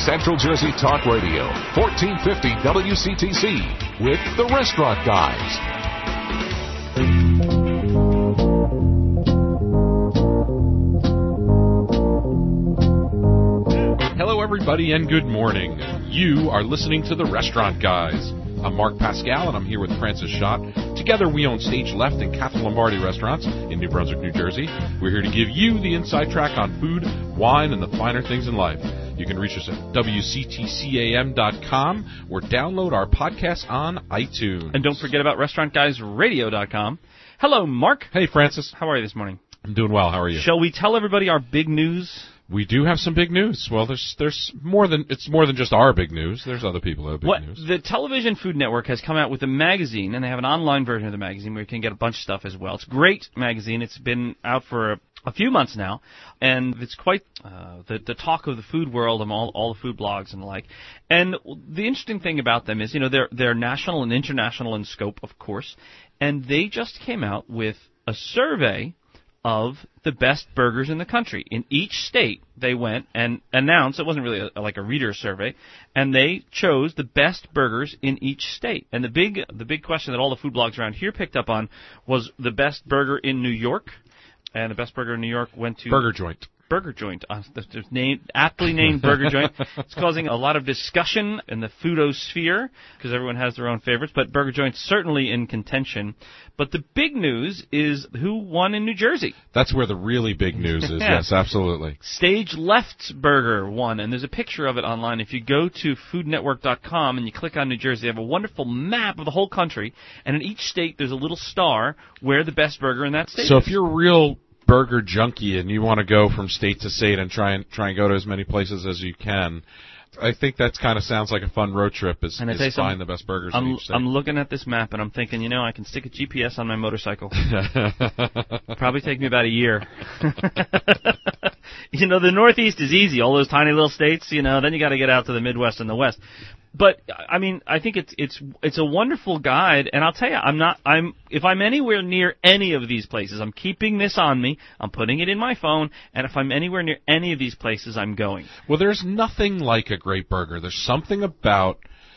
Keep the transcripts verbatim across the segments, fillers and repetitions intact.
Central Jersey Talk Radio, fourteen fifty W C T C, with the Restaurant Guys. Hello, everybody, and good morning. You are listening to the Restaurant Guys. I'm Mark Pascal, and I'm here with Francis Schott. Together, we own Stage Left and Catherine Lombardi restaurants in New Brunswick, New Jersey. We're here to give you the inside track on food, wine, and the finer things in life. You can reach us at W C T C A M dot com or download our podcast on iTunes. And don't forget about Restaurant Guys Radio dot com. Hello, Mark. Hey, Francis. How are you this morning? I'm doing well. How are you? Shall we tell everybody our big news? We do have some big news. Well, there's there's more than it's more than just our big news. There's other people who have big what, news. The Television Food Network has come out with a magazine, and they have an online version of the magazine where you can get a bunch of stuff as well. It's a great magazine. It's been out for a, a few months now, and it's quite uh, the the talk of the food world and all all the food blogs and the like. And the interesting thing about them is, you know, they're they're national and international in scope, of course, and they just came out with a survey of the best burgers in the country. In each state, they went and announced, it wasn't really a, like a reader survey, and they chose the best burgers in each state. And the big the big question that all the food blogs around here picked up on was the best burger in New York, and the best burger in New York went to Burger Joint. Burger Joint, uh, the name, aptly named Burger Joint. It's causing a lot of discussion in the foodosphere because everyone has their own favorites, but Burger Joint's certainly in contention. But the big news is who won in New Jersey. That's where the really big news is, Yeah. Yes, absolutely. Stage Left's burger won, and there's a picture of it online. If you go to food network dot com and you click on New Jersey, they have a wonderful map of the whole country, and in each state there's a little star where the best burger in that state So is. if you're a real burger junkie and you want to go from state to state and try and try and go to as many places as you can, I think that kind of sounds like a fun road trip. Is, And I is tell you find something, the best burgers I'm, in each state. I'm looking at this map and I'm thinking, you know, I can stick a G P S on my motorcycle. Probably take me about a year. You know, the Northeast is easy, all those tiny little states, you know, then you got to get out to the Midwest and the West. But I mean, I think it's it's it's a wonderful guide, and I'll tell you, I'm not I'm if I'm anywhere near any of these places, I'm keeping this on me. I'm putting it in my phone, and if I'm anywhere near any of these places, I'm going. Well, there's nothing like a great burger. There's something about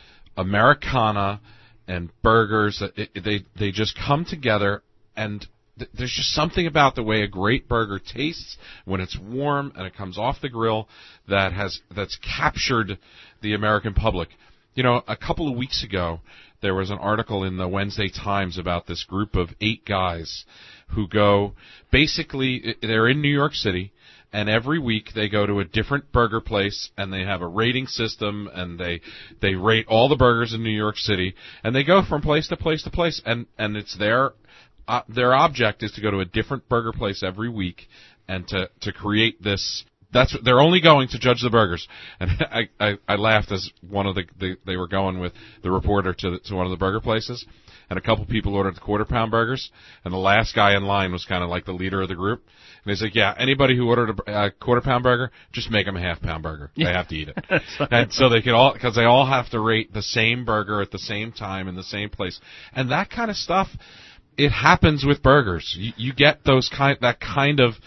Americana and burgers that it, they they just come together, and th- there's just something about the way a great burger tastes when it's warm and it comes off the grill that has that's captured the American public. You know, a couple of weeks ago, there was an article in the Wednesday Times about this group of eight guys who go, basically, they're in New York City, and every week they go to a different burger place, and they have a rating system, and they they rate all the burgers in New York City, and they go from place to place to place, and, and it's their, uh, their object is to go to a different burger place every week and to, to create this. That's they're only going to judge the burgers, and I, I, I laughed as one of the, the they were going with the reporter to the, to one of the burger places, and a couple people ordered the quarter pound burgers, and the last guy in line was kind of like the leader of the group, and he's like, yeah, anybody who ordered a, a quarter pound burger, just make them a half pound burger. They have to eat it, and so they could all because they all have to rate the same burger at the same time in the same place, and that kind of stuff. It happens with burgers. You, you get those kind that kind of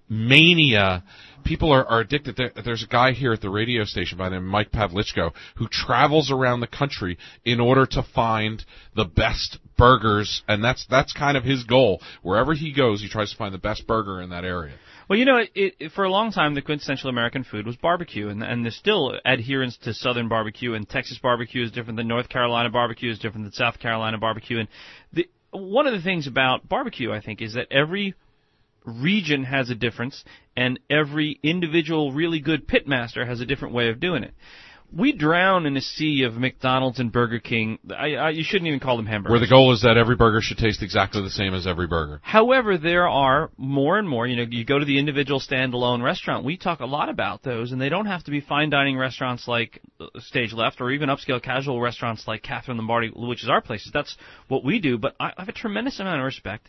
mania. People are, are addicted. There, there's a guy here at the radio station by the name of Mike Pavlichko who travels around the country in order to find the best burgers, and that's that's kind of his goal. Wherever he goes, he tries to find the best burger in that area. Well, you know, it, it, for a long time, the quintessential American food was barbecue, and, and there's still adherence to Southern barbecue, and Texas barbecue is different than North Carolina barbecue is different than South Carolina barbecue. And the, one of the things about barbecue, I think, is that every region has a difference, and every individual really good pitmaster has a different way of doing it. We drown in a sea of McDonald's and Burger King. I, I, you shouldn't even call them hamburgers. Where the goal is that every burger should taste exactly the same as every burger. However, there are more and more, you know, you go to the individual standalone restaurant. We talk a lot about those, and they don't have to be fine dining restaurants like Stage Left or even upscale casual restaurants like Catherine Lombardi, which is our place. That's what we do, but I have a tremendous amount of respect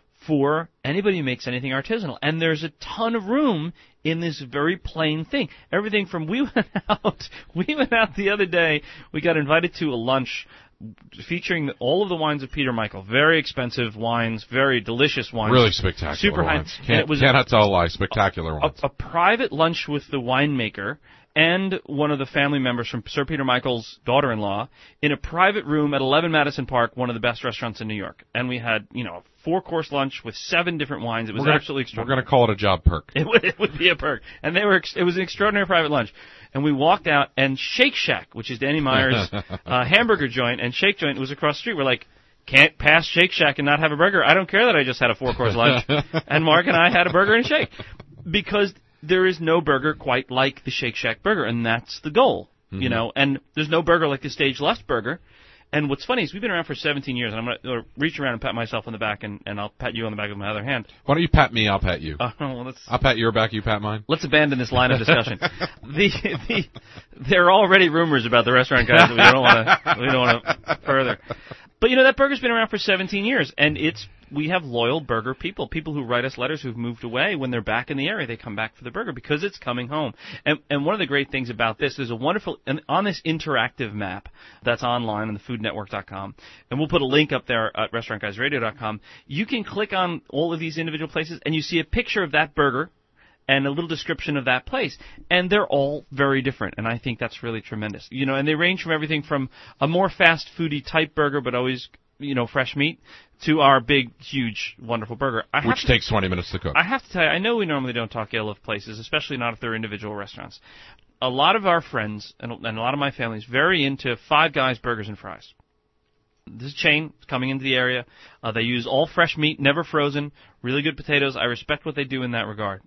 for anybody who makes anything artisanal. And there's a ton of room in this very plain thing. Everything from, we went out, we went out the other day, we got invited to a lunch featuring all of the wines of Peter Michael. Very expensive wines, very delicious wines. Really spectacular Super high. wines. Can't, it was cannot tell a lie. Spectacular a, wines. A, a private lunch with the winemaker and one of the family members from Sir Peter Michael's daughter-in-law in a private room at eleven Madison Park, one of the best restaurants in New York. And we had, you know, a four-course lunch with seven different wines. It was gonna, absolutely extraordinary. We're going to call it a job perk. It would, it would be a perk. And they were. It was an extraordinary private lunch. And we walked out, and Shake Shack, which is Danny Meyer's uh, hamburger joint, and Shake Joint was across the street. We're like, can't pass Shake Shack and not have a burger. I don't care that I just had a four-course lunch. And Mark and I had a burger and a shake. Because there is no burger quite like the Shake Shack burger, and that's the goal, mm-hmm. you know. And there's no burger like the Stage Left burger. And what's funny is we've been around for seventeen years, and I'm going to reach around and pat myself on the back, and, and I'll pat you on the back with my other hand. Why don't you pat me? I'll pat you. Uh, well, let's, I'll pat your back. You pat mine. Let's abandon this line of discussion. the, the there are already rumors about the Restaurant Guys that we don't want to we don't want to further. But you know that burger's been around for seventeen years, and it's we have loyal burger people, people who write us letters who've moved away. When they're back in the area, they come back for the burger because it's coming home. And and one of the great things about this, there's a wonderful and on this interactive map that's online on the food network dot com, and we'll put a link up there at restaurant guys radio dot com. You can click on all of these individual places, and you see a picture of that burger and a little description of that place. And they're all very different, and I think that's really tremendous. You know, and they range from everything from a more fast foodie type burger, but always, you know, fresh meat, to our big, huge, wonderful burger. I Which to, takes twenty minutes to cook. I have to tell you, I know we normally don't talk ill of places, especially not if they're individual restaurants. A lot of our friends, and, and a lot of my family, is very into Five Guys Burgers and Fries. This is a chain coming into the area. Uh, they use all fresh meat, never frozen, really good potatoes. I respect what they do in that regard.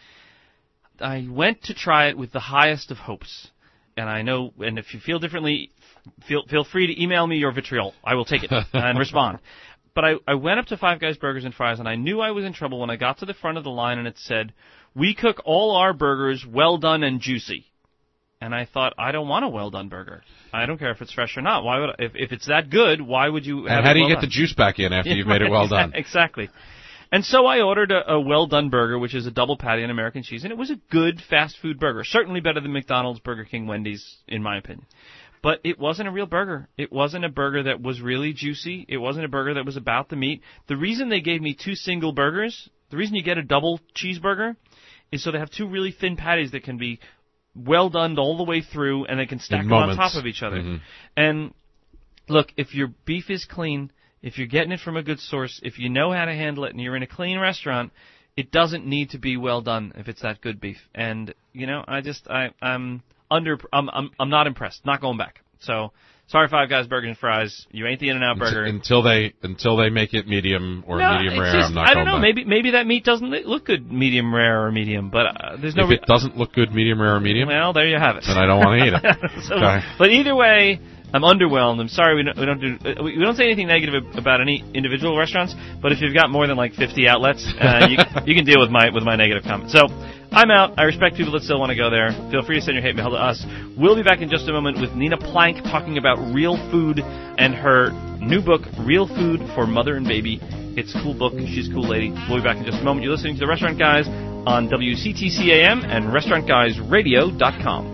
I went to try it with the highest of hopes, and I know, and if you feel differently, feel feel free to email me your vitriol. I will take it and respond. But I, I went up to Five Guys Burgers and Fries, and I knew I was in trouble when I got to the front of the line and it said, "We cook all our burgers well done and juicy." And I thought, I don't want a well done burger. I don't care if it's fresh or not. Why would I, if if it's that good? Why would you? Have and how it do you well get done? the juice back in after Yeah, you've made it well done? Exactly. And so I ordered a, a well-done burger, which is a double patty and American cheese, and it was a good fast food burger. Certainly better than McDonald's, Burger King, Wendy's, in my opinion. But it wasn't a real burger. It wasn't a burger that was really juicy. It wasn't a burger that was about the meat. The reason they gave me two single burgers, the reason you get a double cheeseburger, is so they have two really thin patties that can be well done all the way through, and they can stack them on top of each other. Mm-hmm. And look, if your beef is clean, if you're getting it from a good source, if you know how to handle it, and you're in a clean restaurant, it doesn't need to be well done if it's that good beef. And you know, I just I I'm under I'm I'm I'm not impressed. Not going back. So sorry, Five Guys Burgers and Fries. You ain't the In-N-Out burger until they until they make it medium or no, medium rare. Just, I'm not I going don't know. back. Maybe maybe that meat doesn't look good, medium rare or medium. But uh, there's no. If re- it doesn't look good, medium rare or medium, well, there you have it. Then I don't want to eat it. so, okay. But either way, I'm underwhelmed. I'm sorry we don't, we don't do we don't say anything negative about any individual restaurants. But if you've got more than like fifty outlets, uh, you, you can deal with my with my negative comments. So I'm out. I respect people that still want to go there. Feel free to send your hate mail to us. We'll be back in just a moment with Nina Plank talking about real food and her new book, Real Food for Mother and Baby. It's a cool book. She's a cool lady. We'll be back in just a moment. You're listening to the Restaurant Guys on W C T C A M and restaurant guys radio dot com.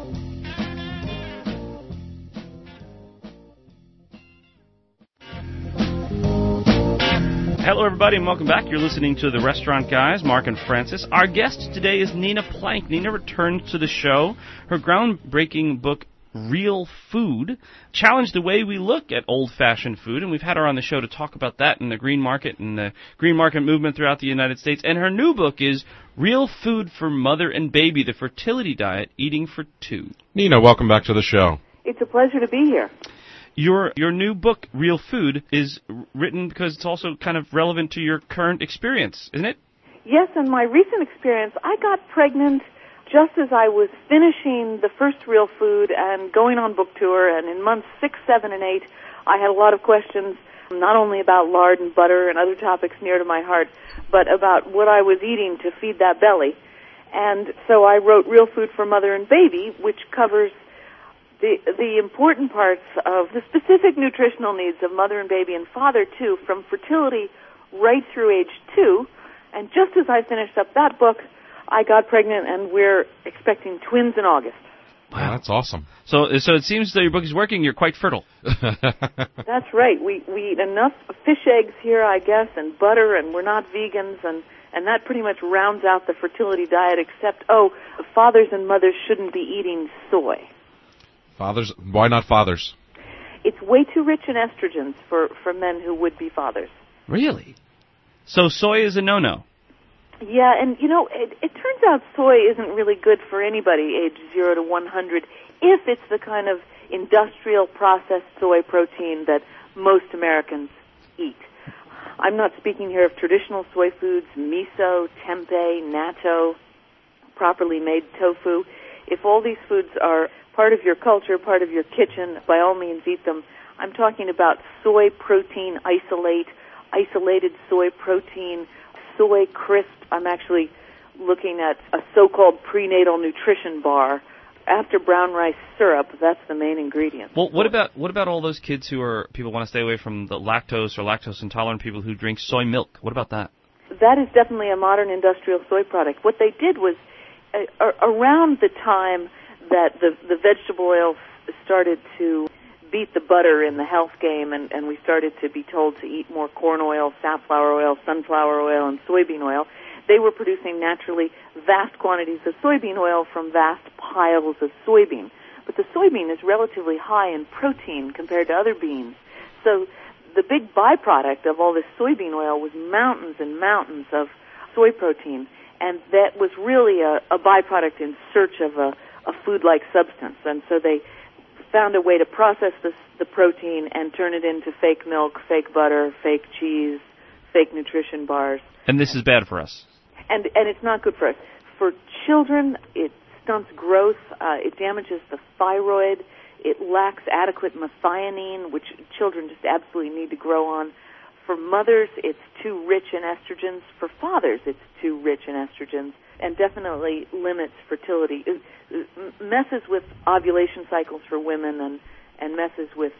Hello, everybody, and welcome back. You're listening to the Restaurant Guys, Mark and Francis. Our guest today is Nina Plank. Nina returned to the show. Her groundbreaking book, Real Food, challenged the way we look at old-fashioned food, and we've had her on the show to talk about that and the green market and the green market movement throughout the United States. And her new book is Real Food for Mother and Baby, the Fertility Diet, Eating for Two. Nina, welcome back to the show. It's a pleasure to be here. Your your new book, Real Food, is written because it's also kind of relevant to your current experience, isn't it? Yes, and my recent experience, I got pregnant just as I was finishing the first Real Food and going on book tour, and in months six, seven, and eight, I had a lot of questions, not only about lard and butter and other topics near to my heart, but about what I was eating to feed that belly. And so I wrote Real Food for Mother and Baby, which covers The, the important parts of the specific nutritional needs of mother and baby and father, too, from fertility right through age two. And just as I finished up that book, I got pregnant, and we're expecting twins in August. Wow, that's awesome. So, so it seems that your book is working. You're quite fertile. That's right. We we eat enough fish eggs here, I guess, and butter, and we're not vegans, and, and that pretty much rounds out the fertility diet, except, oh, fathers and mothers shouldn't be eating soy. Fathers? Why not fathers? It's way too rich in estrogens for, for men who would be fathers. Really? So soy is a no-no? Yeah, and, you know, it, it turns out soy isn't really good for anybody age zero to one hundred if it's the kind of industrial processed soy protein that most Americans eat. I'm not speaking here of traditional soy foods, miso, tempeh, natto, properly made tofu. If all these foods are part of your culture, part of your kitchen, by all means eat them. I'm talking about soy protein isolate, isolated soy protein, soy crisp. I'm actually looking at a so-called prenatal nutrition bar. After brown rice syrup, that's the main ingredient. Well, what about what about all those kids who are people want to stay away from the lactose or lactose intolerant people who drink soy milk? What about that? That is definitely a modern industrial soy product. What they did was uh, around the time that the the vegetable oil started to beat the butter in the health game, and, and we started to be told to eat more corn oil, safflower oil, sunflower oil, and soybean oil, they were producing naturally vast quantities of soybean oil from vast piles of soybean. But the soybean is relatively high in protein compared to other beans. So the big byproduct of all this soybean oil was mountains and mountains of soy protein, and that was really a, a byproduct in search of a, a food-like substance. And so they found a way to process this, the protein and turn it into fake milk, fake butter, fake cheese, fake nutrition bars. And this is bad for us. And and it's not good for us. For children, it stunts growth. Uh, it damages the thyroid. It lacks adequate methionine, which children just absolutely need to grow on. For mothers, it's too rich in estrogens. For fathers, it's too rich in estrogens, and definitely limits fertility. It, it messes with ovulation cycles for women and, and messes with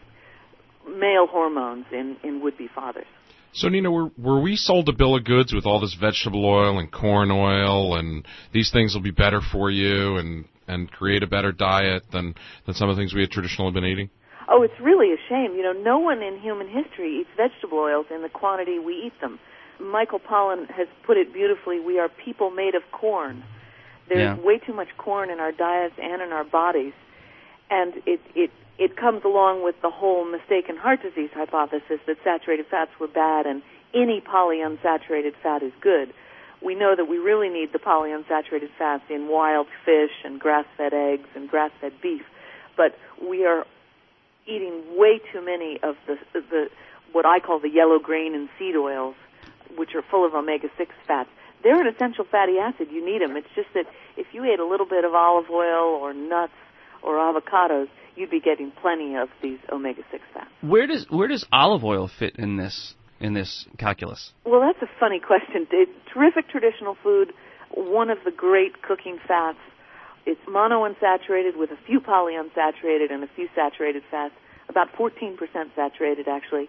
male hormones in, in would-be fathers. So, Nina, were, were we sold a bill of goods with all this vegetable oil and corn oil and these things will be better for you and, and create a better diet than, than some of the things we had traditionally been eating? Oh, it's really a shame. You know, no one in human history eats vegetable oils in the quantity we eat them. Michael Pollan has put it beautifully. We are people made of corn. There's Yeah. way too much corn in our diets and in our bodies. And it, it, it comes along with the whole mistaken heart disease hypothesis that saturated fats were bad and any polyunsaturated fat is good. We know that we really need the polyunsaturated fats in wild fish and grass-fed eggs and grass-fed beef. But we are eating way too many of the, the what I call the yellow grain and seed oils, which are full of omega six fats. They're an essential fatty acid. You need them. It's just that if you ate a little bit of olive oil or nuts or avocados, you'd be getting plenty of these omega six fats. Where does where does olive oil fit in this in this calculus? Well, that's a funny question. It's terrific traditional food, one of the great cooking fats. It's monounsaturated with a few polyunsaturated and a few saturated fats, about fourteen percent saturated actually.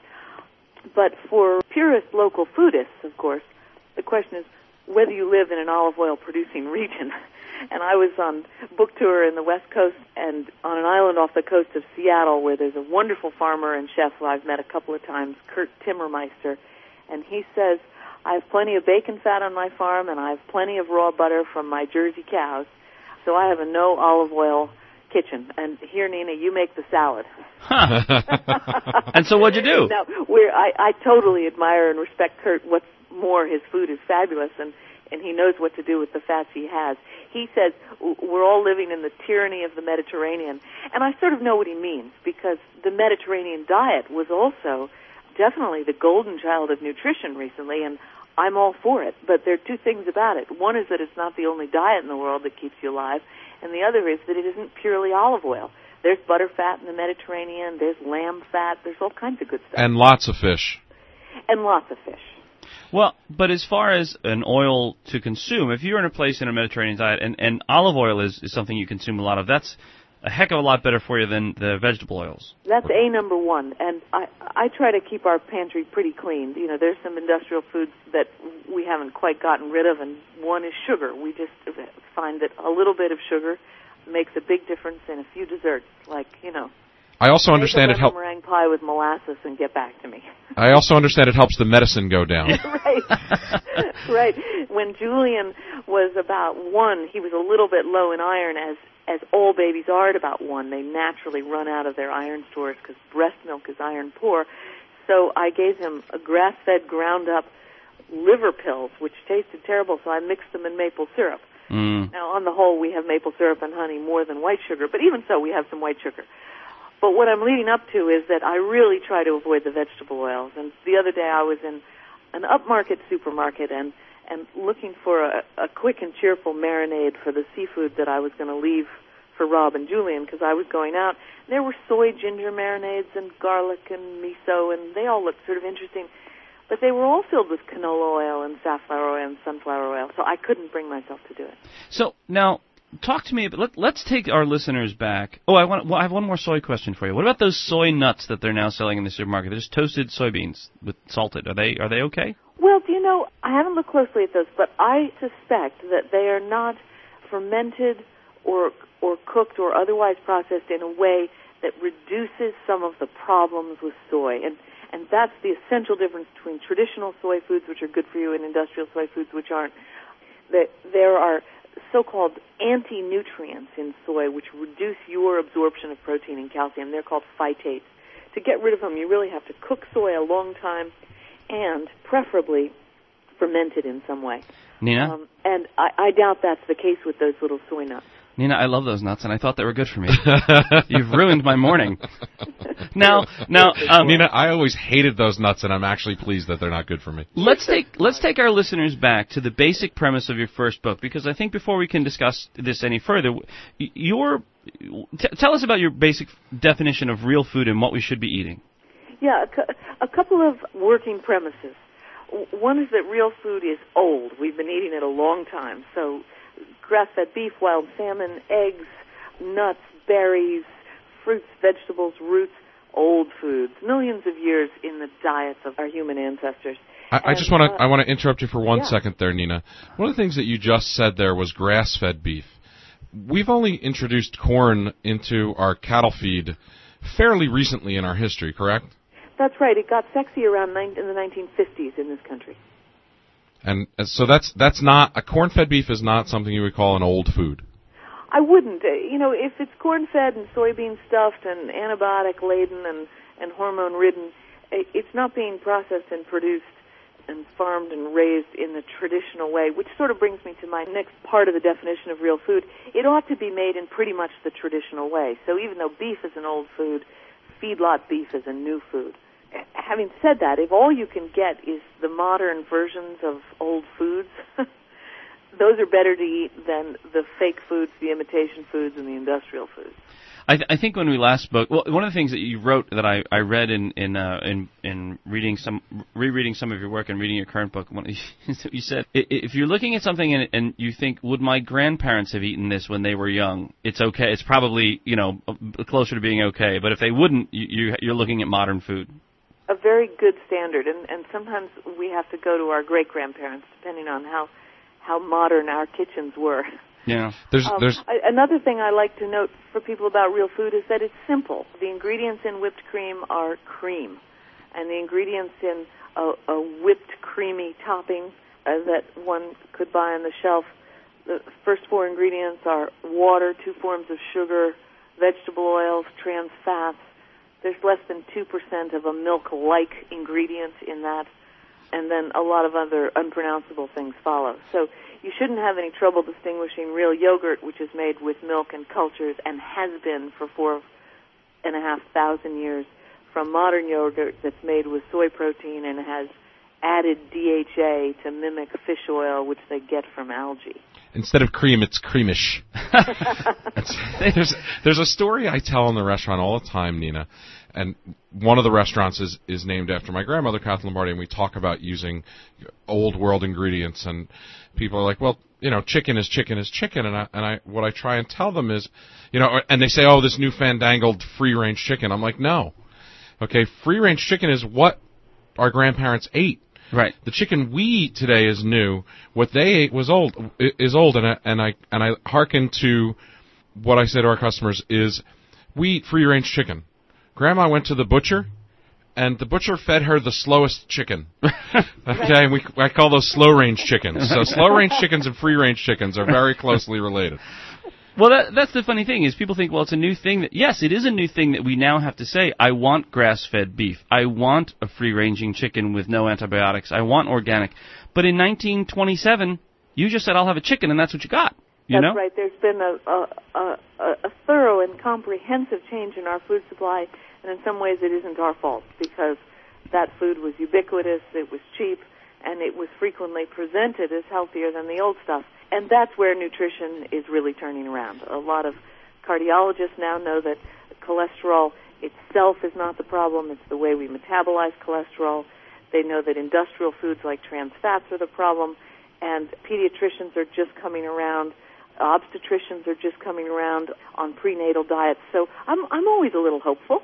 But for purist local foodists, of course, the question is whether you live in an olive oil producing region. And I was on book tour in the West Coast and on an island off the coast of Seattle where there's a wonderful farmer and chef who I've met a couple of times, Kurt Timmermeister, and he says, I have plenty of bacon fat on my farm and I have plenty of raw butter from my Jersey cows, so I have a no olive oil kitchen. And here, Nina, you make the salad. Huh. And so what'd you do? Now, we're, I, I totally admire and respect Kurt. What's more, his food is fabulous, and, and he knows what to do with the fats he has. He says we're all living in the tyranny of the Mediterranean, and I sort of know what he means, because the Mediterranean diet was also definitely the golden child of nutrition recently, and I'm all for it. But there are two things about it. One is that it's not the only diet in the world that keeps you alive, and the other is that it isn't purely olive oil. There's butter fat in the Mediterranean, there's lamb fat, there's all kinds of good stuff. And lots of fish. And lots of fish. Well, but as far as an oil to consume, if you're in a place in a Mediterranean diet, and, and olive oil is, is something you consume a lot of, that's a heck of a lot better for you than the vegetable oils. That's A number one, and I I try to keep our pantry pretty clean. You know, there's some industrial foods that we haven't quite gotten rid of, and one is sugar. We just find that a little bit of sugar makes a big difference in a few desserts, like, you know, I also understand it helps. meringue pie with molasses and get back to me. I also understand it helps the medicine go down. Right, right. When Julian was about one, he was a little bit low in iron, as as all babies are at about one. They naturally run out of their iron stores because breast milk is iron poor. So I gave him a grass-fed, ground-up liver pills, which tasted terrible. So I mixed them in maple syrup. Mm. Now, on the whole, we have maple syrup and honey more than white sugar, but even so, we have some white sugar. But what I'm leading up to is that I really try to avoid the vegetable oils. And the other day I was in an upmarket supermarket and, and looking for a, a quick and cheerful marinade for the seafood that I was going to leave for Rob and Julian because I was going out. There were soy ginger marinades and garlic and miso, and they all looked sort of interesting. But they were all filled with canola oil and safflower oil and sunflower oil, so I couldn't bring myself to do it. So now, talk to me. But let, let's take our listeners back. Oh, I want. Well, I have one more soy question for you. What about those soy nuts that they're now selling in the supermarket? They're just toasted soybeans with salted. Are they? Are they okay? Well, do you know? I haven't looked closely at those, but I suspect that they are not fermented or or cooked or otherwise processed in a way that reduces some of the problems with soy. And and that's the essential difference between traditional soy foods, which are good for you, and industrial soy foods, which aren't. That there are so-called anti-nutrients in soy which reduce your absorption of protein and calcium. They're called phytates. To get rid of them, you really have to cook soy a long time and preferably ferment it in some way. Nina? Um, and I, I doubt that's the case with those little soy nuts. Nina, I love those nuts, and I thought they were good for me. You've ruined my morning. Now, now, um, Nina, I always hated those nuts, and I'm actually pleased that they're not good for me. Let's take let's take our listeners back to the basic premise of your first book, because I think before we can discuss this any further, your t- tell us about your basic definition of real food and what we should be eating. Yeah, a, cu- a couple of working premises. One is that real food is old. We've been eating it a long time, so grass-fed beef, wild salmon, eggs, nuts, berries, fruits, vegetables, roots, old foods, millions of years in the diets of our human ancestors. I, and, I just want to uh, I want to interrupt you for one yeah. second there, Nina. One of the things that you just said there was grass-fed beef. We've only introduced corn into our cattle feed fairly recently in our history, correct? That's right. It got sexy around nine, in the nineteen fifties in this country. And uh, so that's that's not a corn-fed beef is not something you would call an old food. I wouldn't. Uh, you know, if it's corn-fed and soybean stuffed and antibiotic-laden and, and hormone-ridden, it's not being processed and produced and farmed and raised in the traditional way, which sort of brings me to my next part of the definition of real food. It ought to be made in pretty much the traditional way. So even though beef is an old food, feedlot beef is a new food. Having said that, if all you can get is the modern versions of old foods, those are better to eat than the fake foods, the imitation foods, and the industrial foods. I, th- I think when we last spoke, well, one of the things that you wrote that I, I read in in, uh, in in reading some rereading some of your work and reading your current book, one, you said if you're looking at something and, and you think, would my grandparents have eaten this when they were young? It's okay. It's probably, you know, closer to being okay. But if they wouldn't, you, you you're looking at modern food. A very good standard, and, and sometimes we have to go to our great-grandparents, depending on how how modern our kitchens were. Yeah. There's um, there's I, another thing I like to note for people about real food is that it's simple. The ingredients in whipped cream are cream, and the ingredients in a, a whipped creamy topping uh, that one could buy on the shelf, the first four ingredients are water, two forms of sugar, vegetable oils, trans fats. There's less than two percent of a milk-like ingredient in that, and then a lot of other unpronounceable things follow. So you shouldn't have any trouble distinguishing real yogurt, which is made with milk and cultures and has been for four and a half thousand years, from modern yogurt that's made with soy protein and has added D H A to mimic fish oil, which they get from algae. Instead of cream, it's creamish. there's, there's a story I tell in the restaurant all the time, Nina, and one of the restaurants is, is named after my grandmother, Kathleen Lombardi, and we talk about using old world ingredients, and people are like, well, you know, chicken is chicken is chicken, and I, and I what I try and tell them is, you know, and they say, oh, this new fandangled free-range chicken. I'm like, no. Okay, free-range chicken is what our grandparents ate. Right. The chicken we eat today is new. What they ate was old. Is old, and I and I and I hearken to what I say to our customers is, we eat free-range chicken. Grandma went to the butcher, and the butcher fed her the slowest chicken. Okay, and we I call those slow-range chickens. So slow-range chickens and free-range chickens are very closely related. Well, that, that's the funny thing is people think, well, it's a new thing. That yes, it is a new thing that we now have to say, I want grass-fed beef. I want a free-ranging chicken with no antibiotics. I want organic. But in nineteen twenty-seven, you just said, I'll have a chicken, and that's what you got. You That's know? right. There's been a, a, a, a thorough and comprehensive change in our food supply, and in some ways it isn't our fault because that food was ubiquitous, it was cheap, and it was frequently presented as healthier than the old stuff. And that's where nutrition is really turning around. A lot of cardiologists now know that cholesterol itself is not the problem, it's the way we metabolize cholesterol. They know that industrial foods like trans fats are the problem, and pediatricians are just coming around. Obstetricians are just coming around on prenatal diets. So I'm I'm always a little hopeful.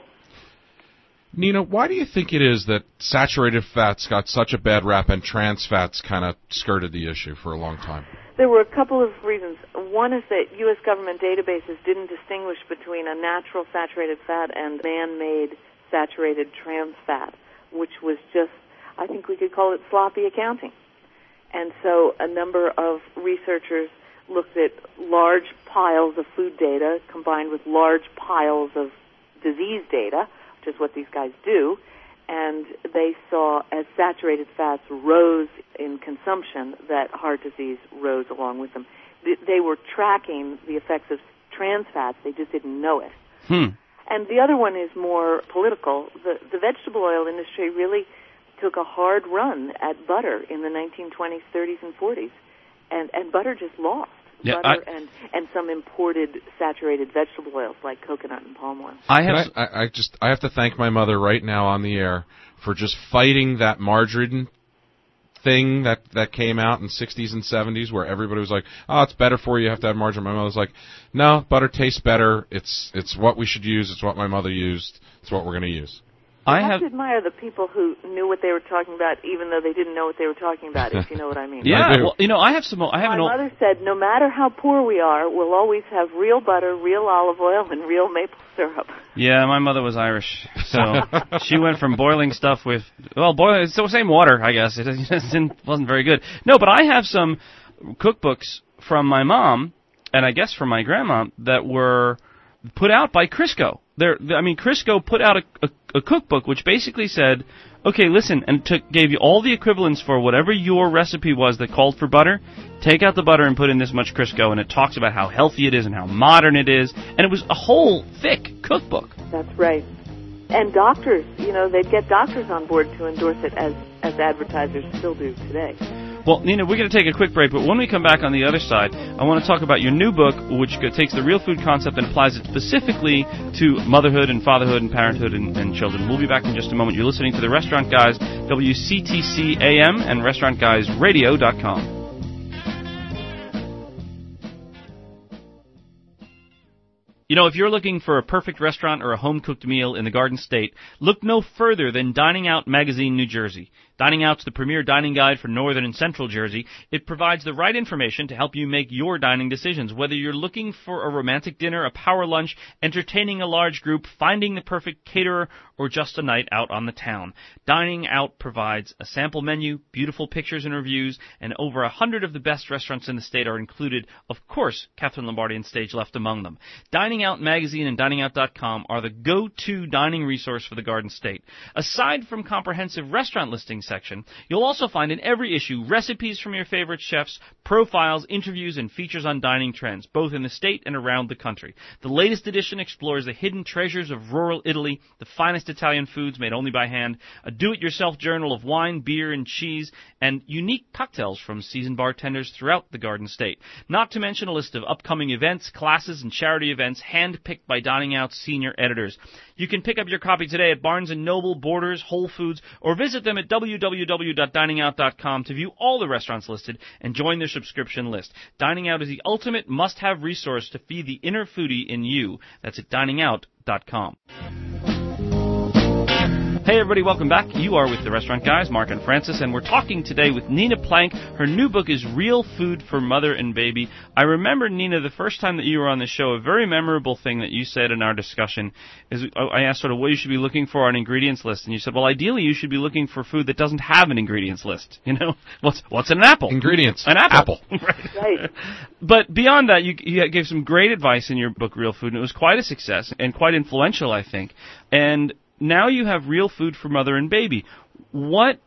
Nina, why do you think it is that saturated fats got such a bad rap and trans fats kind of skirted the issue for a long time? There were a couple of reasons. One is that U S government databases didn't distinguish between a natural saturated fat and man-made saturated trans fat, which was just, I think we could call it sloppy accounting. And so a number of researchers looked at large piles of food data combined with large piles of disease data, which is what these guys do, and they saw as saturated fats rose in consumption that heart disease rose along with them. They were tracking the effects of trans fats, they just didn't know it. Hmm. And the other one is more political. The, the vegetable oil industry really took a hard run at butter in the nineteen twenties, thirties, and forties, and, and butter just lost. Yeah, butter I, and, and some imported saturated vegetable oils like coconut and palm oil. I have. I, I, I just I have to thank my mother right now on the air for just fighting that margarine thing that, that came out in the sixties and seventies where everybody was like, oh, it's better for you, you have to have margarine. My mother was like, no, butter tastes better. It's it's what we should use. It's what my mother used. It's what we're going to use. I I have have. to admire the people who knew what they were talking about, even though they didn't know what they were talking about, if you know what I mean. Yeah, I do. well, you know, I have some. I have My an old. mother said, no matter how poor we are, we'll always have real butter, real olive oil, and real maple syrup. Yeah, my mother was Irish, so she went from boiling stuff with well, boil. It's the same water, I guess. It just didn't, wasn't very good. No, but I have some cookbooks from my mom, and I guess from my grandma that were put out by Crisco. There, I mean, Crisco put out a, a, a cookbook which basically said, okay, listen, and took, gave you all the equivalents for whatever your recipe was that called for butter. Take out the butter and put in this much Crisco, and it talks about how healthy it is and how modern it is, and it was a whole thick cookbook. That's right. And doctors, you know, they'd get doctors on board to endorse it as, as advertisers still do today. Well, Nina, we're going to take a quick break, but when we come back on the other side, I want to talk about your new book, which takes the real food concept and applies it specifically to motherhood and fatherhood and parenthood and, and children. We'll be back in just a moment. You're listening to The Restaurant Guys, W C T C A M and restaurant guys radio dot com. You know, if you're looking for a perfect restaurant or a home-cooked meal in the Garden State, look no further than Dining Out Magazine, New Jersey. Dining Out's the premier dining guide for northern and central Jersey. It provides the right information to help you make your dining decisions, whether you're looking for a romantic dinner, a power lunch, entertaining a large group, finding the perfect caterer, or just a night out on the town. Dining Out provides a sample menu, beautiful pictures and reviews, and over a hundred of the best restaurants in the state are included. Of course, Catherine Lombardi and Stage Left among them. Dining Out Magazine and dining out dot com are the go-to dining resource for the Garden State. Aside from comprehensive restaurant listings section, you'll also find in every issue recipes from your favorite chefs, profiles, interviews, and features on dining trends, both in the state and around the country. The latest edition explores the hidden treasures of rural Italy, the finest Italian foods made only by hand, a do-it-yourself journal of wine, beer, and cheese, and unique cocktails from seasoned bartenders throughout the Garden State. Not to mention a list of upcoming events, classes, and charity events hand-picked by Dining Out's senior editors. You can pick up your copy today at Barnes and Noble, Borders, Whole Foods, or visit them at w w w dot dining out dot com to view all the restaurants listed and join their subscription list. Dining Out is the ultimate must-have resource to feed the inner foodie in you. That's at dining out dot com. Hey everybody, welcome back. You are with the Restaurant Guys, Mark and Francis, and we're talking today with Nina Plank. Her new book is Real Food for Mother and Baby. I remember, Nina, the first time that you were on the show, a very memorable thing that you said in our discussion is I asked sort of what you should be looking for on an ingredients list, and you said, well, ideally you should be looking for food that doesn't have an ingredients list. You know, what's what's in an apple? Ingredients. An apple. Apple. Right. Right. But beyond that, you, you gave some great advice in your book, Real Food, and it was quite a success and quite influential, I think. And now you have Real Food for Mother and Baby. What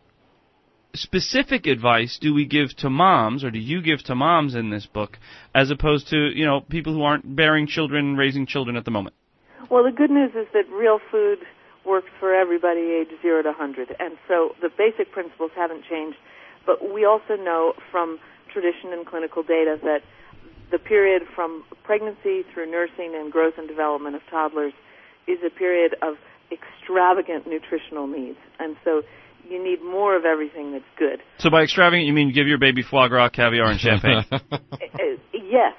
specific advice do we give to moms, or do you give to moms in this book, as opposed to, you know, people who aren't bearing children, raising children at the moment? Well, the good news is that Real Food works for everybody age zero to one hundred, and so the basic principles haven't changed. But we also know from tradition and clinical data that the period from pregnancy through nursing and growth and development of toddlers is a period of extravagant nutritional needs, and so you need more of everything that's good. So by extravagant, you mean give your baby foie gras, caviar, and champagne? uh, yes.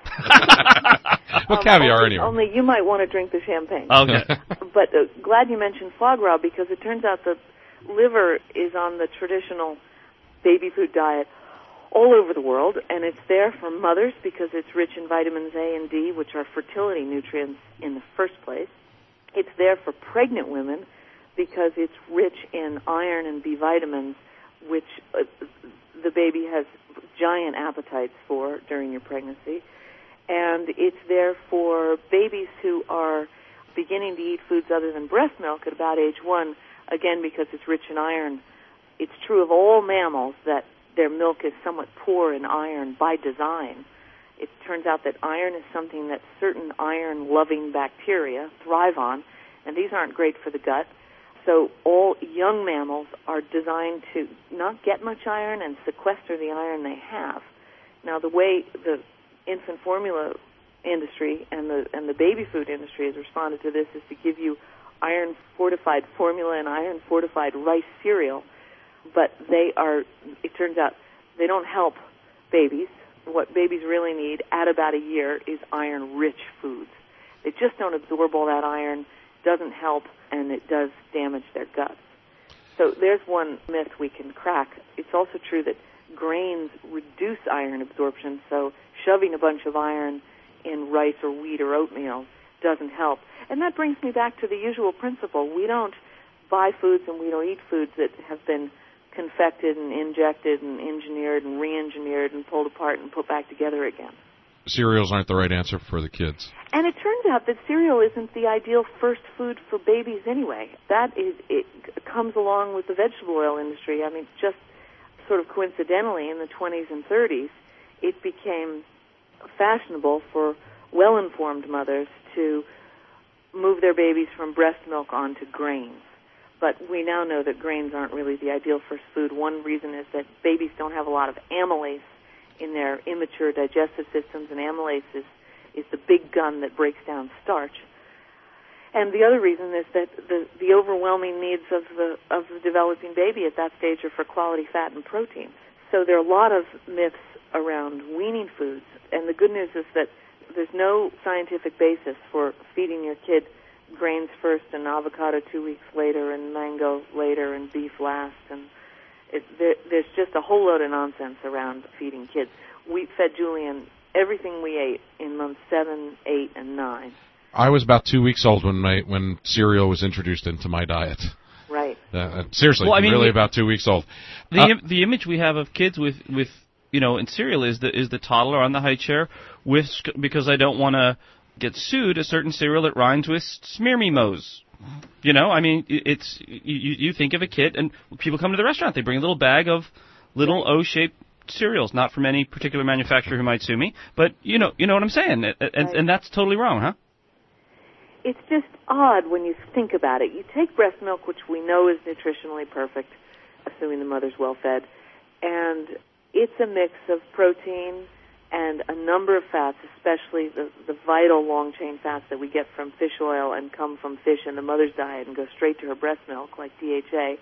Well, um, caviar only, anyway. Only you might want to drink the champagne. Okay. But uh, glad you mentioned foie gras, because it turns out that liver is on the traditional baby food diet all over the world, and it's there for mothers because it's rich in vitamins A and D, which are fertility nutrients in the first place. It's there for pregnant women because it's rich in iron and B vitamins, which uh, the baby has giant appetites for during your pregnancy. And it's there for babies who are beginning to eat foods other than breast milk at about age one, again, because it's rich in iron. It's true of all mammals that their milk is somewhat poor in iron by design. It turns out that iron is something that certain iron-loving bacteria thrive on, and these aren't great for the gut. So all young mammals are designed to not get much iron and sequester the iron they have. Now, the way the infant formula industry and the and the baby food industry has responded to this is to give you iron-fortified formula and iron-fortified rice cereal, but they are, it turns out, they don't help babies. What babies really need at about a year is iron-rich foods. They just don't absorb all that iron, doesn't help, and it does damage their guts. So there's one myth we can crack. It's also true that grains reduce iron absorption, so shoving a bunch of iron in rice or wheat or oatmeal doesn't help. And that brings me back to the usual principle. We don't buy foods and we don't eat foods that have been confected and injected and engineered and re-engineered and pulled apart and put back together again. Cereals aren't the right answer for the kids. And it turns out that cereal isn't the ideal first food for babies anyway. That is, it comes along with the vegetable oil industry. I mean, just sort of coincidentally, in the twenties and thirties, it became fashionable for well-informed mothers to move their babies from breast milk onto grains. But we now know that grains aren't really the ideal first food. One reason is that babies don't have a lot of amylase in their immature digestive systems, and amylase is, is the big gun that breaks down starch. And the other reason is that the, the overwhelming needs of the of the developing baby at that stage are for quality fat and protein. So there are a lot of myths around weaning foods, and the good news is that there's no scientific basis for feeding your kid grains first and avocado two weeks later and mango later and beef last, and it, there, there's just a whole load of nonsense around feeding kids. We fed Julian everything we ate in months seven, eight, and nine. I was about two weeks old when my when cereal was introduced into my diet. Right. Uh, seriously, Well, I mean, really we- about two weeks old. The Uh, Im- the image we have of kids with with you know in cereal is the is the toddler on the high chair with sc- because I don't want to get sued a certain cereal that rhymes with smear me mo's. You know, I mean, i- it's you, you think of a kid, and people come to the restaurant, they bring a little bag of little O-shaped cereals, not from any particular manufacturer who might sue me, but you know, you know what I'm saying, and, and, Right. and that's totally wrong, huh? It's just odd when you think about it. You take breast milk, which we know is nutritionally perfect, assuming the mother's well-fed, and it's a mix of protein and a number of fats, especially the, the vital long-chain fats that we get from fish oil and come from fish in the mother's diet and go straight to her breast milk, like D H A,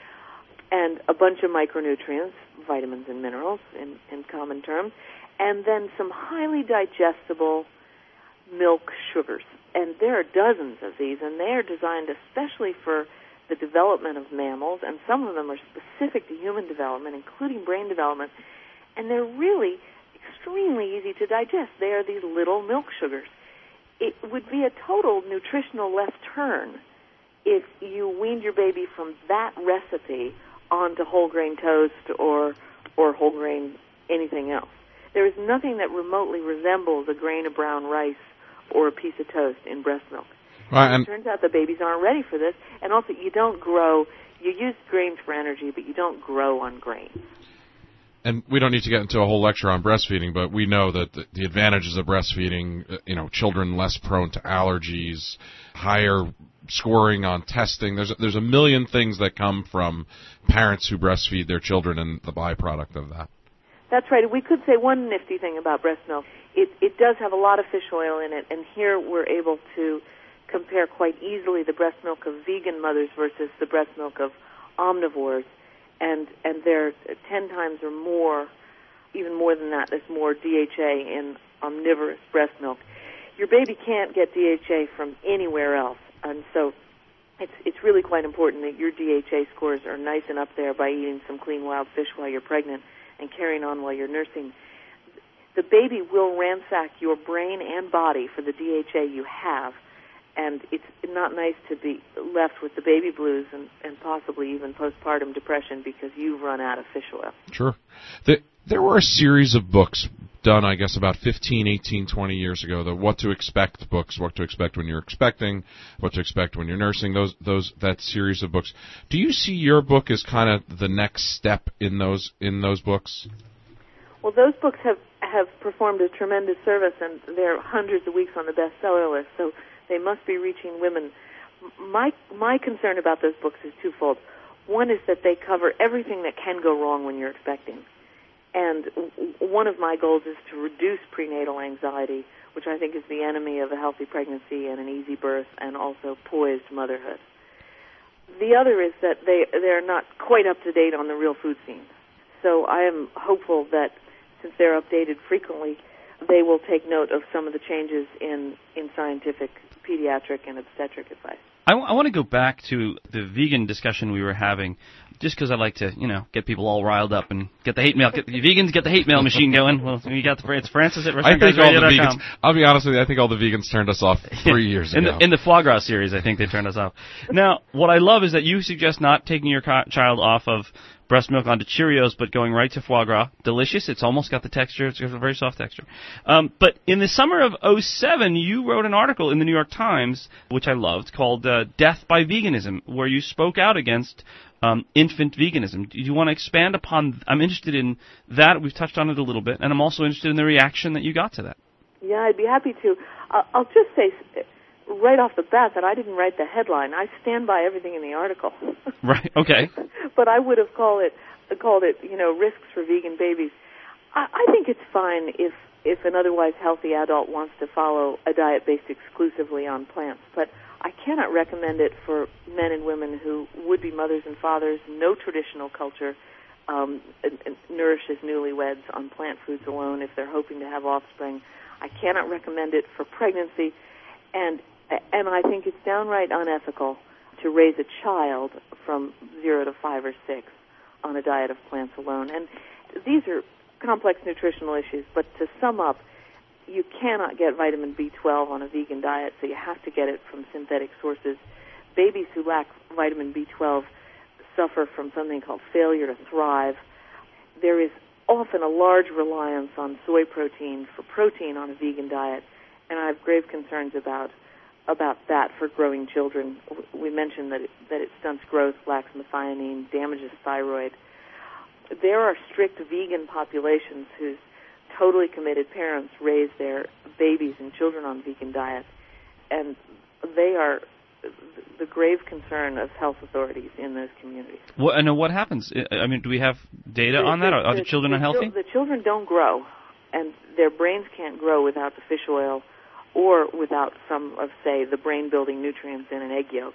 and a bunch of micronutrients, vitamins and minerals in, in common terms, and then some highly digestible milk sugars. And there are dozens of these, and they are designed especially for the development of mammals, and some of them are specific to human development, including brain development, and they're really extremely easy to digest. They are these little milk sugars. It would be a total nutritional left turn if you weaned your baby from that recipe onto whole grain toast or or whole grain anything else. There is nothing that remotely resembles a grain of brown rice or a piece of toast in breast milk. Right, and it turns out the babies aren't ready for this, and also you don't grow. You use grains for energy, but you don't grow on grains. And we don't need to get into a whole lecture on breastfeeding, but we know that the, the advantages of breastfeeding, you know, children less prone to allergies, higher scoring on testing. There's there's a million things that come from parents who breastfeed their children and the byproduct of that. That's right. We could say one nifty thing about breast milk. It it does have a lot of fish oil in it, and here we're able to compare quite easily the breast milk of vegan mothers versus the breast milk of omnivores. And and there are ten times or more, even more than that, there's more D H A in omnivorous breast milk. Your baby can't get D H A from anywhere else, and so it's it's really quite important that your D H A scores are nice and up there by eating some clean wild fish while you're pregnant and carrying on while you're nursing. The baby will ransack your brain and body for the D H A you have, and it's not nice to be left with the baby blues and, and possibly even postpartum depression because you've run out of fish oil. Sure. The, there were a series of books done, I guess, about fifteen, eighteen, twenty years ago, the What to Expect books, what to expect when you're expecting, what to expect when you're nursing, those, those, that series of books. Do you see your book as kind of the next step in those, in those books? Well, those books have, have performed a tremendous service, and they're hundreds of weeks on the bestseller list, so they must be reaching women. My my concern about those books is twofold. One is that they cover everything that can go wrong when you're expecting. And one of my goals is to reduce prenatal anxiety, which I think is the enemy of a healthy pregnancy and an easy birth and also poised motherhood. The other is that they, they're not quite up to date on the real food scene. So I am hopeful that since they're updated frequently, they will take note of some of the changes in, in scientific pediatric and obstetric advice. I, w- I want to go back to the vegan discussion we were having, just because I like to, you know, get people all riled up and get the hate mail. Get the vegans, get the hate mail machine going. Well, we got the it's Francis at I think all the vegans. I'll be honest with you. I think all the vegans turned us off three years in ago. The, in the foie gras series, I think they turned us off. Now, what I love is that you suggest not taking your co- child off of breast milk onto Cheerios, but going right to foie gras. Delicious. It's almost got the texture. It's got a very soft texture. Um, but in the summer of oh seven, you wrote an article in the New York Times, which I loved, called uh, Death by Veganism, where you spoke out against um, infant veganism. Do you want to expand upon, I'm interested in that. We've touched on it a little bit, and I'm also interested in the reaction that you got to that. Yeah, I'd be happy to. Uh, I'll just say right off the bat that I didn't write the headline. I stand by everything in the article. Right, okay. But I would have called it, called it, you know, risks for vegan babies. I, I think it's fine if, if an otherwise healthy adult wants to follow a diet based exclusively on plants. But I cannot recommend it for men and women who would be mothers and fathers. No traditional culture um, n- n- nourishes newlyweds on plant foods alone if they're hoping to have offspring. I cannot recommend it for pregnancy. And and I think it's downright unethical to raise a child from zero to five or six on a diet of plants alone. And these are complex nutritional issues, but to sum up, you cannot get vitamin B twelve on a vegan diet, so you have to get it from synthetic sources. Babies who lack vitamin B twelve suffer from something called failure to thrive. There is often a large reliance on soy protein for protein on a vegan diet, and I have grave concerns about about that for growing children. We mentioned that it, that it stunts growth, lacks methionine, damages thyroid. There are strict vegan populations whose totally committed parents raise their babies and children on vegan diets, and they are the grave concern of health authorities in those communities. What, and what happens? I mean, do we have data the, on that? The, are the, the children the, unhealthy? The children don't grow, and their brains can't grow without the fish oil or without some of, say, the brain-building nutrients in an egg yolk.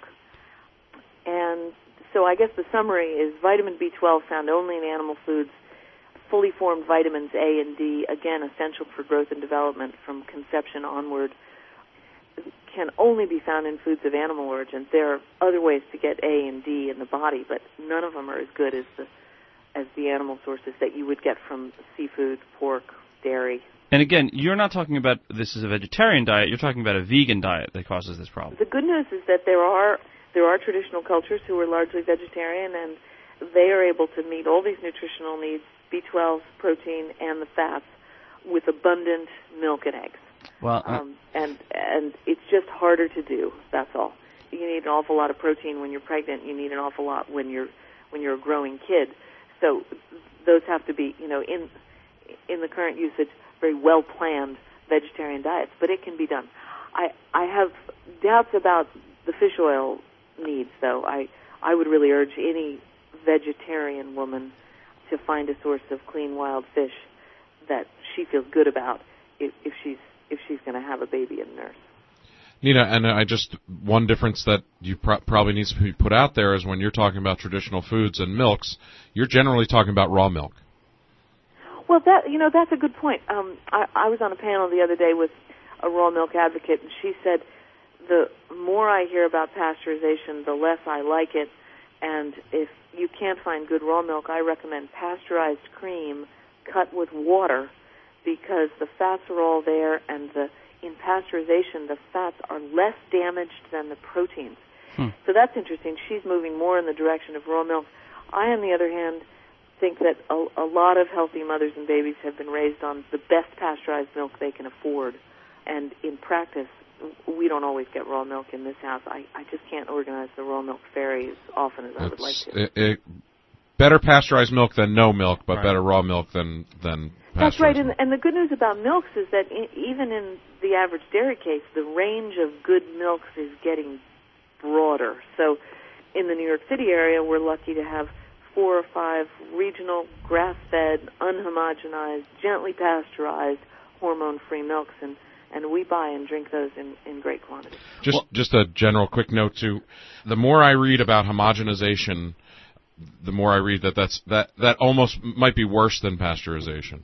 And so I guess the summary is vitamin B twelve found only in animal foods, fully formed vitamins A and D, again, essential for growth and development from conception onward, can only be found in foods of animal origin. There are other ways to get A and D in the body, but none of them are as good as the as the animal sources that you would get from seafood, pork, dairy. And again, you're not talking about this is a vegetarian diet. You're talking about a vegan diet that causes this problem. The good news is that there are there are traditional cultures who are largely vegetarian, and they are able to meet all these nutritional needs, B twelve, protein, and the fats, with abundant milk and eggs. Well, uh, um, and and it's just harder to do. That's all. You need an awful lot of protein when you're pregnant. You need an awful lot when you're when you're a growing kid. So those have to be, you know, in in the current usage, very well planned vegetarian diets. But it can be done. I I have doubts about the fish oil needs, though. I I would really urge any vegetarian woman to find a source of clean wild fish that she feels good about if, if she's if she's going to have a baby and nurse. Nina, and I just one difference that you pro- probably needs to be put out there is when you're talking about traditional foods and milks, you're generally talking about raw milk. Well, that you know that's a good point. Um, I, I was on a panel the other day with a raw milk advocate, and she said the more I hear about pasteurization, the less I like it. And if you can't find good raw milk, I recommend pasteurized cream cut with water, because the fats are all there, and the in pasteurization, the fats are less damaged than the proteins. Hmm. So that's interesting. She's moving more in the direction of raw milk. I, on the other hand, think that a, a lot of healthy mothers and babies have been raised on the best pasteurized milk they can afford. And in practice, we don't always get raw milk in this house. I, I just can't organize the raw milk ferry as often as I would like to. It, it, better pasteurized milk than no milk, but right. better raw milk than than pasteurized That's right, and, milk. and the good news about milks is that in, even in the average dairy case, the range of good milks is getting broader. So in the New York City area, we're lucky to have four or five regional, grass-fed, unhomogenized, gently pasteurized, hormone-free milks, and and we buy and drink those in, in great quantity. Just well, just a general quick note too. The more I read about homogenization, the more I read that that's that that almost might be worse than pasteurization.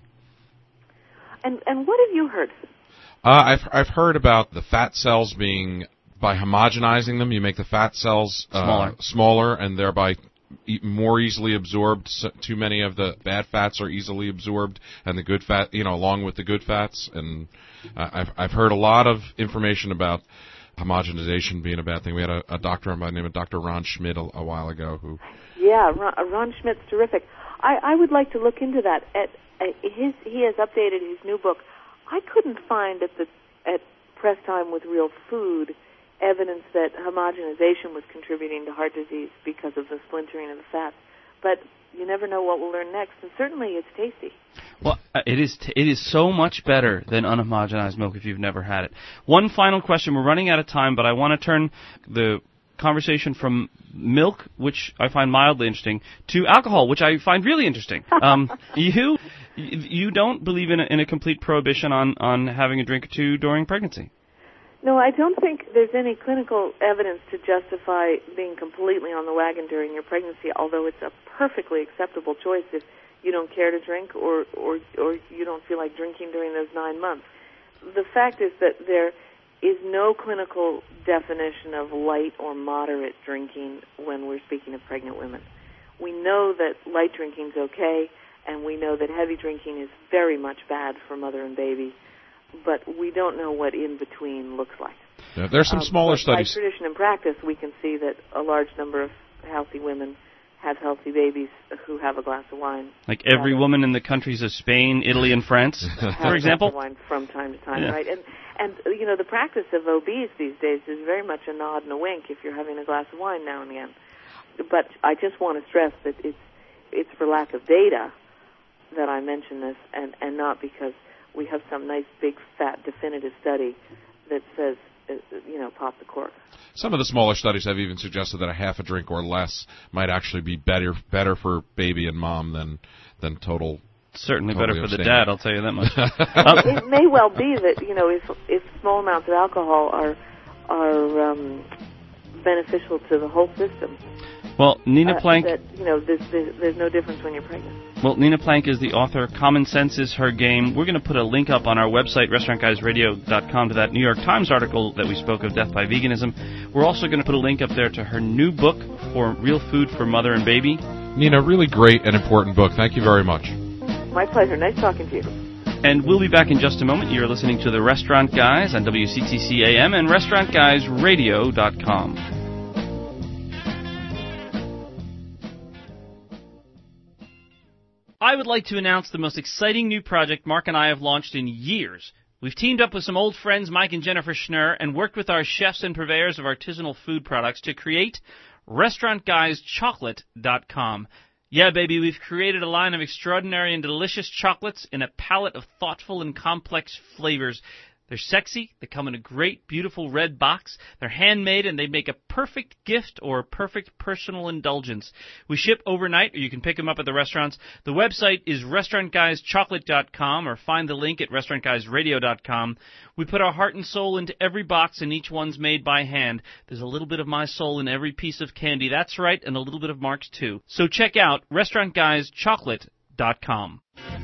And and what have you heard? Uh, I've I've heard about the fat cells being, by homogenizing them, you make the fat cells uh, smaller. smaller and thereby e- more easily absorbed. So too many of the bad fats are easily absorbed, and the good fat, you know, along with the good fats. And uh, I've I've heard a lot of information about homogenization being a bad thing. We had a, a doctor by the name of Doctor Ron Schmidt a, a while ago who. Yeah, Ron, Ron Schmidt's terrific. I, I would like to look into that. At, at his, he has updated his new book. I couldn't find at the at Press Time with Real Food evidence that homogenization was contributing to heart disease because of the splintering of the fats. But you never know what we'll learn next, and certainly it's tasty. Well, it is t- it is so much better than unhomogenized milk if you've never had it. One final question. We're running out of time, but I want to turn the conversation from milk, which I find mildly interesting, to alcohol, which I find really interesting. Um, you you don't believe in a, in a complete prohibition on, on having a drink or two during pregnancy. No, I don't think there's any clinical evidence to justify being completely on the wagon during your pregnancy, although it's a perfectly acceptable choice if you don't care to drink or, or, or you don't feel like drinking during those nine months. The fact is that there is no clinical definition of light or moderate drinking when we're speaking of pregnant women. We know that light drinking is okay, and we know that heavy drinking is very much bad for mother and baby, but we don't know what in between looks like. Yeah, there's some um, smaller but studies. By tradition and practice, we can see that a large number of healthy women have healthy babies who have a glass of wine. Like every woman in the countries of Spain, Italy, and France, for example? Have a glass of wine from time to time, yeah. right? And, and, you know, the practice of O Bs these days is very much a nod and a wink if you're having a glass of wine now and again. But I just want to stress that it's it's for lack of data that I mention this, and, and not because we have some nice, big, fat, definitive study that says, uh, you know, pop the cork. Some of the smaller studies have even suggested that a half a drink or less might actually be better better for baby and mom than than total. Certainly totally better for the abstaining. dad, I'll tell you that much. um, It may well be that, you know, if if small amounts of alcohol are are um, beneficial to the whole system. Well, Nina uh, Plank... that, you know, there's, there's, there's no difference when you're pregnant. Well, Nina Plank is the author. Common Sense is her game. We're going to put a link up on our website, restaurant guys radio dot com, to that New York Times article that we spoke of, Death by Veganism. We're also going to put a link up there to her new book, For Real Food for Mother and Baby. Nina, really great and important book. Thank you very much. My pleasure. Nice talking to you. And we'll be back in just a moment. You're listening to The Restaurant Guys on W C T C A M and restaurant guys radio dot com. I would like to announce the most exciting new project Mark and I have launched in years. We've teamed up with some old friends, Mike and Jennifer Schnurr, and worked with our chefs and purveyors of artisanal food products to create restaurant guys chocolate dot com. Yeah, baby, we've created a line of extraordinary and delicious chocolates in a palette of thoughtful and complex flavors. They're sexy, they come in a great, beautiful red box, they're handmade, and they make a perfect gift or a perfect personal indulgence. We ship overnight, or you can pick them up at the restaurants. The website is restaurant guys chocolate dot com, or find the link at restaurant guys radio dot com. We put our heart and soul into every box, and each one's made by hand. There's a little bit of my soul in every piece of candy, that's right, and a little bit of Mark's too. So check out restaurant guys chocolate dot com.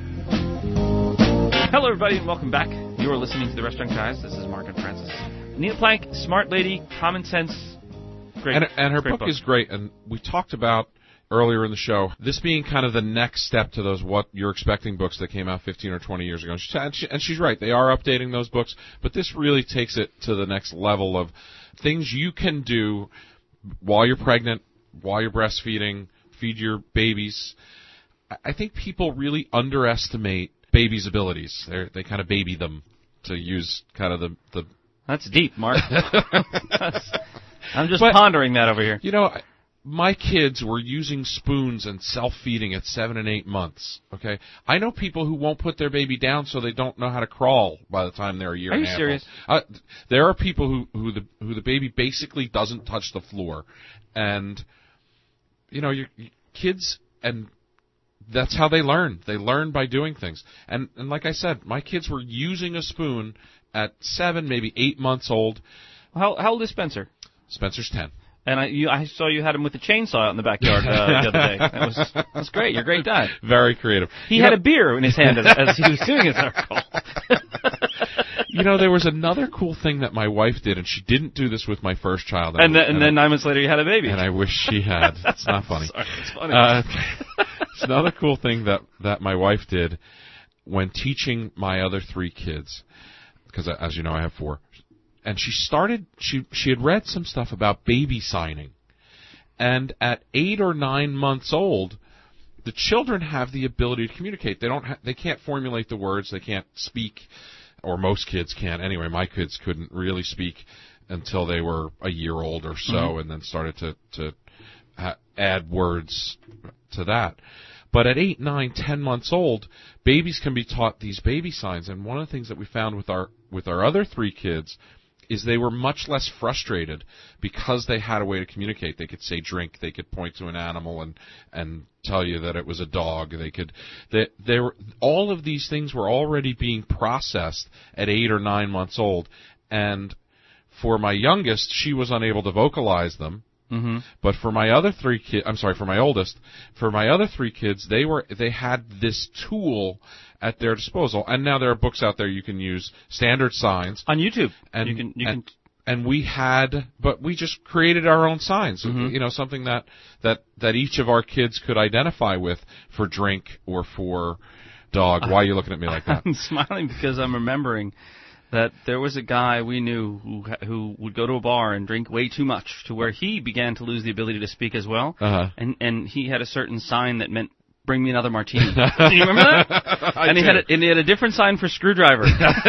Hello, everybody, and welcome back. You are listening to The Restaurant Guys. This is Mark and Francis. Nina Plank, smart lady, common sense, great. And, and her great book, book is great, and we talked about earlier in the show, this being kind of the next step to those What You're Expecting books that came out fifteen or twenty years ago. And, she, and, she, and she's right, they are updating those books, but this really takes it to the next level of things you can do while you're pregnant, while you're breastfeeding, feed your babies. I think people really underestimate babies' abilities. They're, they kind of baby them, to use kind of the... the That's deep, Mark. That's, I'm just but, pondering that over here. You know, my kids were using spoons and self-feeding at seven and eight months, okay? I know people who won't put their baby down so they don't know how to crawl by the time they're a year Are and you a half serious? old. Uh, there are people who, who, the, who the baby basically doesn't touch the floor. And, you know, your, your kids... and that's how they learn. They learn by doing things. And and like I said, my kids were using a spoon at seven, maybe eight months old. How how old is Spencer? Spencer's ten. And I you I saw you had him with a chachainsaw out in the backyard uh, the other day. That was that's great. You're a great dad. Very creative. He you had know, a beer in his hand as, as he was doing his article. You know, there was another cool thing that my wife did, and she didn't do this with my first child. And, and, then, and then nine months later, you had a baby. And I wish she had. It's not funny. Sorry, it's funny. Uh, it's another cool thing that, that my wife did when teaching my other three kids, because as you know, I have four. And she started, she, she had read some stuff about baby signing. And at eight or nine months old, the children have the ability to communicate. They don't, ha- they can't formulate the words. They can't speak. Or most kids can't. Anyway, my kids couldn't really speak until they were a year old or so, mm-hmm. and then started to to ha- add words to that. But at eight, nine, ten months old, babies can be taught these baby signs. And one of the things that we found with our with our other three kids is they were much less frustrated because they had a way to communicate. They could say drink, they could point to an animal and and tell you that it was a dog. They could they, they were all of these things were already being processed at eight or nine months old. And for my youngest, she was unable to vocalize them. Mm-hmm. But for my other three kids, I'm sorry, for my oldest, for my other three kids, they were they had this tool at their disposal. And now there are books out there you can use, standard signs on YouTube. And you can you and, can and we had, but we just created our own signs. Mm-hmm. You know, something that that that each of our kids could identify with for drink or for dog. Why are you looking at me like that? I'm smiling because I'm remembering that there was a guy we knew who who would go to a bar and drink way too much to where he began to lose the ability to speak as well. Uh-huh. And and he had a certain sign that meant bring me another martini. Do you remember that? I and he do. had a, and he had a different sign for screwdriver.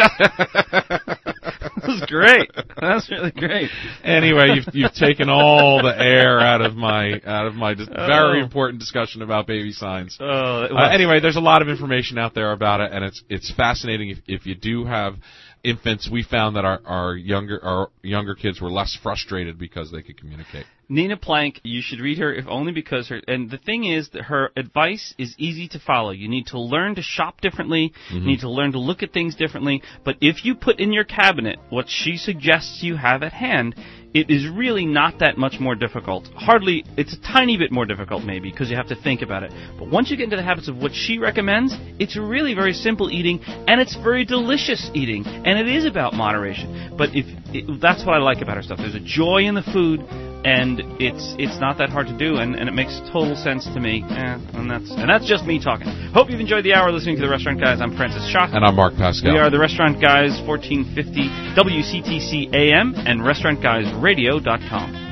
That was great. That's really great. Anyway, you've you've taken all the air out of my out of my dis- Oh. very important discussion about baby signs. Oh, it Uh, was. anyway, there's a lot of information out there about it, and it's it's fascinating. If if you do have infants, we found that our, our younger our younger kids were less frustrated because they could communicate. Nina Plank, you should read her if only because her, and the thing is that her advice is easy to follow. You need to learn to shop differently, Mm-hmm. you need to learn to look at things differently, but if you put in your cabinet what she suggests you have at hand, it is really not that much more difficult. Hardly, it's a tiny bit more difficult maybe, because you have to think about it. But once you get into the habits of what she recommends, it's really very simple eating, and it's very delicious eating, and it is about moderation. But if it, that's what I like about her stuff. There's a joy in the food, and it's it's not that hard to do, and, and it makes total sense to me. Eh, and that's and that's just me talking. Hope you've enjoyed the hour listening to The Restaurant Guys. I'm Francis Schock. And I'm Mark Pascal. We are The Restaurant Guys, fourteen fifty W C T C A M and restaurant guys radio dot com.